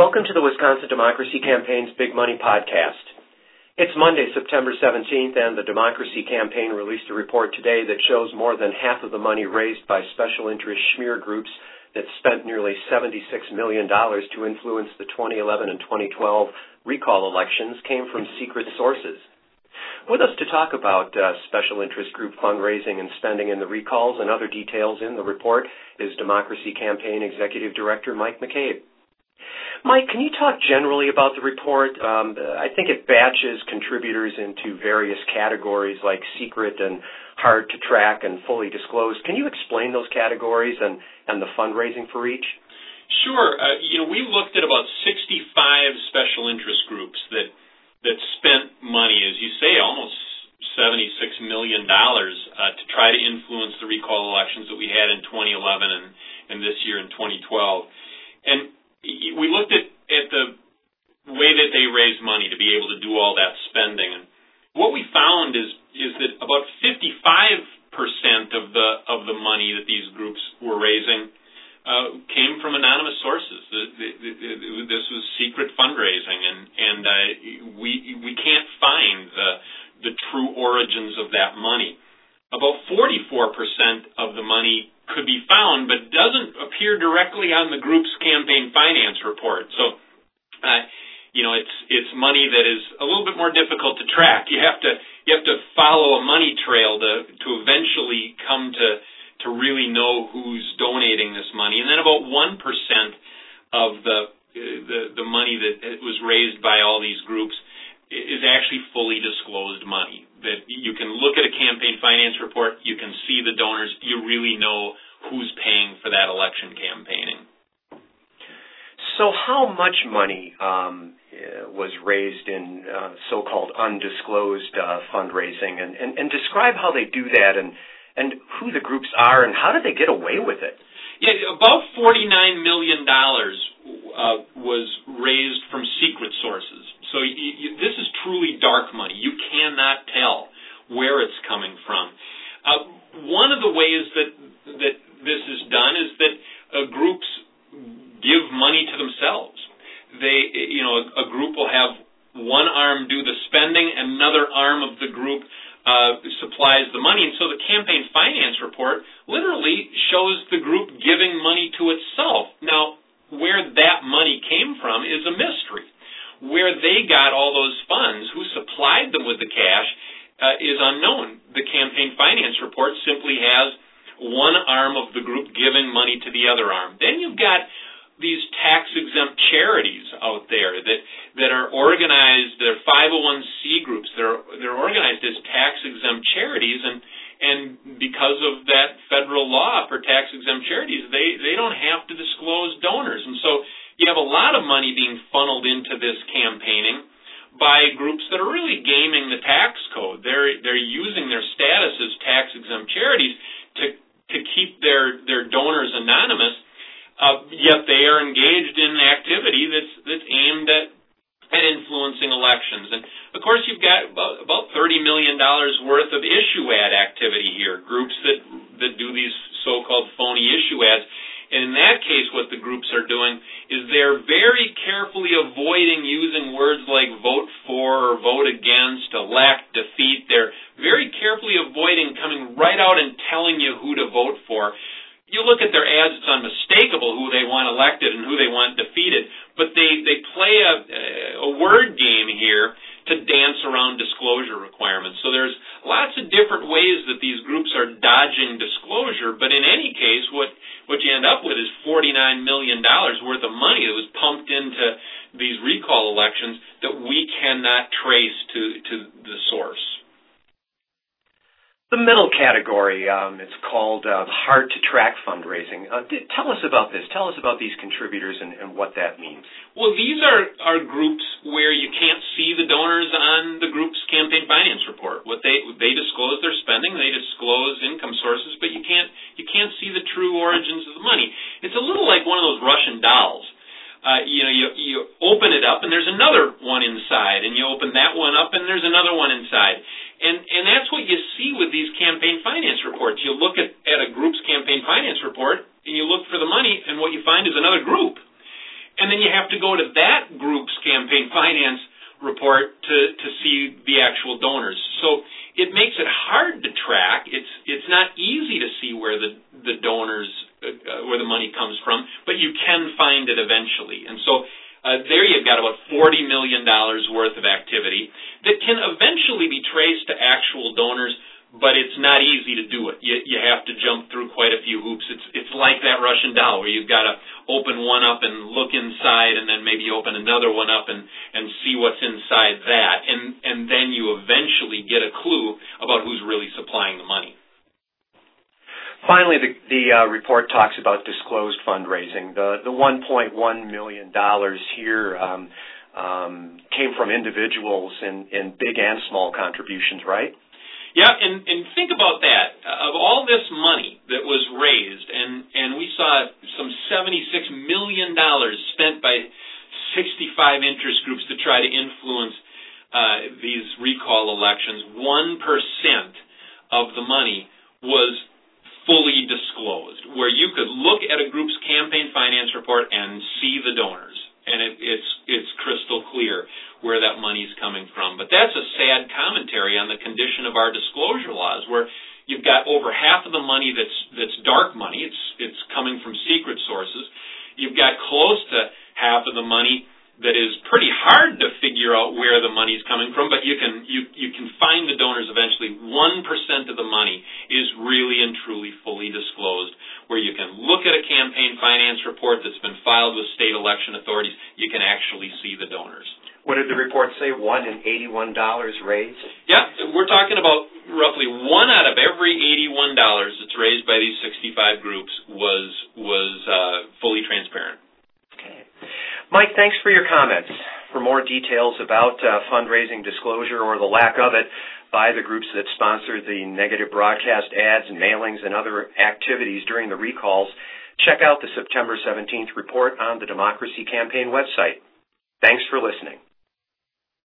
Welcome to the Wisconsin Democracy Campaign's Big Money Podcast. It's Monday, September 17th, and the Democracy Campaign released a report today that shows more than half of the money raised by special interest smear groups that spent nearly $76 million to influence the 2011 and 2012 recall elections came from secret sources. With us to talk about special interest group fundraising and spending in the recalls and other details in the report is Democracy Campaign Executive Director Mike McCabe. Mike, can you talk generally about the report? I think it batches contributors into various categories like secret and hard to track and fully disclosed. Can you explain those categories and the fundraising for each? Sure. We looked at about 65 special interest groups that spent money, as you say, almost $76 million to try to influence the recall elections that we had in 2011 and this year in 2012. And we looked at the way that they raise money to be able to do all that spending. And what we found is that about 55% of the money that these groups were raising came from anonymous sources. This was secret fundraising, and we can't find the true origins of that money. About 44% of the money could be found, but doesn't appear directly on the group's campaign finance report. So, it's money that is a little bit more difficult to track. You have to follow a money trail to eventually come to really know who's donating this money. And then about 1% of the money that was raised by all these groups is actually fully disclosed money. That you can look at a campaign finance report, you can see the donors, you really know who's paying for that election campaigning. So how much money was raised in so-called undisclosed fundraising, and describe how they do that and who the groups are and how did they get away with it? Yeah, about $49 million was raised from secret sources. So this is truly dark money. You cannot tell where it's coming from. One of the ways that this is done is that groups give money to themselves. A group will have one arm do the spending, another arm of the group supplies the money, and so the campaign finance report literally shows the group giving money to itself. Now, where that money came from is a mystery. Where they got all those funds, who supplied them with the cash, is unknown. The campaign finance report simply has one arm of the group giving money to the other arm. Then you've got these tax-exempt charities out there that are organized. They're 501c groups. They're organized as tax-exempt charities, and because of that federal law for tax-exempt charities, they don't have to disclose donors. And so you have a lot of money being funneled into this campaigning by groups that are really gaming the tax code. They're using their status as tax-exempt charities to keep their donors anonymous, yet they are engaged in activity that's aimed at influencing elections. And, of course, you've got about $30 million worth of issue ad activity here, groups that do these so-called phony issue ads. And in that case, what the groups are doing is they're very carefully avoiding using words like vote for or vote against, elect, defeat. They're very carefully avoiding coming right out and telling you who to vote for. You look at their ads, it's unmistakable who they want elected and who they want defeated, but they play a word game here to dance around disclosure requirements. So there's lots of different ways that these groups are dodging disclosure, but in any case, what you end up with is $49 million worth of money that was pumped into these recall elections that we cannot trace to the source. The middle category, it's called hard-to-track fundraising. Tell us about this. Tell us about these contributors and what that means. Well, these are groups where you can't see the donors on the group's campaign finance report. What they disclose their spending, they disclose income sources, but you can't see the true origins of the money. It's a little like one of those Russian dolls. You open it up and there's another one inside, and you open that one up and there's another one inside. And that's what you see with these campaign finance reports. You look at a group's campaign finance report and you look for the money, and what you find is another group. And then you have to go to that group's campaign finance report to see the actual donors. So it makes it hard to track. It's not easy to see where the donors, where the money comes from, but you can find it eventually. And so there you've got about $40 million worth of activity that can eventually be traced to actual donors, but it's not easy to do it. You have to jump through quite a few hoops. It's like that Russian doll where you've got to open one up and look inside and then maybe open another one up and see what's inside that. And then you eventually get a clue about who's really supplying the money. Finally, the report talks about disclosed fundraising. The $1.1 million here came from individuals in big and small contributions, right? Yeah, and think about that. Of all this money that was raised, and we saw some $76 million spent by 65 interest groups to try to influence these recall elections, 1% of the money was fully disclosed, where you could look at a group's campaign finance report and see the donors. And it's crystal clear where that money's coming from. But that's a sad commentary on the condition of our disclosure laws, where you've got over half of the money that's dark money. It's coming from secret sources. You've got close to half of the money that is pretty hard to figure out where the money's coming from, but you can find the donors eventually. 1% of the money is really and truly fully disclosed, where you can look at a campaign finance report that's been filed with state election authorities. You can actually see the donors. What did the report say? $1 in $81 raised? Yeah, we're talking about roughly one out of every $81 that's raised by these 65 groups was fully transparent. Okay. Mike, thanks for your comments. For more details about fundraising disclosure or the lack of it by the groups that sponsor the negative broadcast ads and mailings and other activities during the recalls, check out the September 17th report on the Democracy Campaign website. Thanks for listening.